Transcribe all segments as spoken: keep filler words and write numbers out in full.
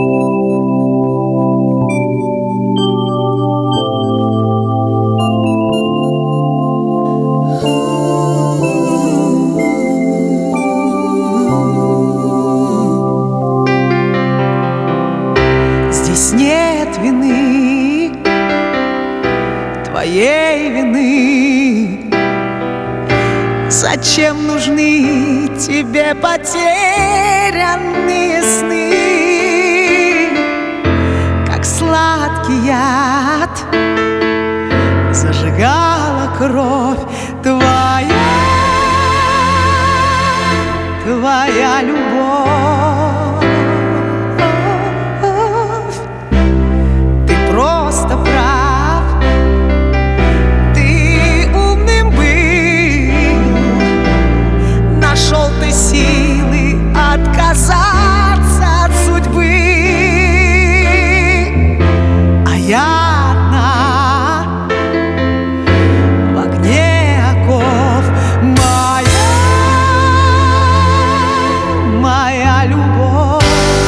Здесь нет вины, твоей вины. Зачем нужны тебе потерянные сны? Как сладкий яд зажигала кровь твоя, твоя любовь. Ты просто прав, ты умным был, нашел ты силы отказаться от судьбы. А я одна в огне оков. Моя, моя любовь.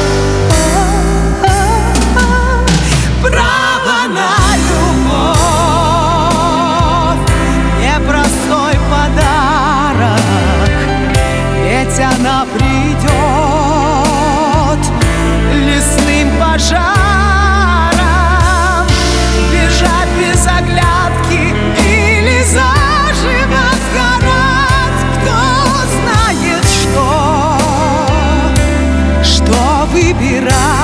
Право на любовь, непростой подарок, ведь она придет лесным пожаром. Бежать без оглядки или заживо сгорать. Кто знает, что, что выбирать.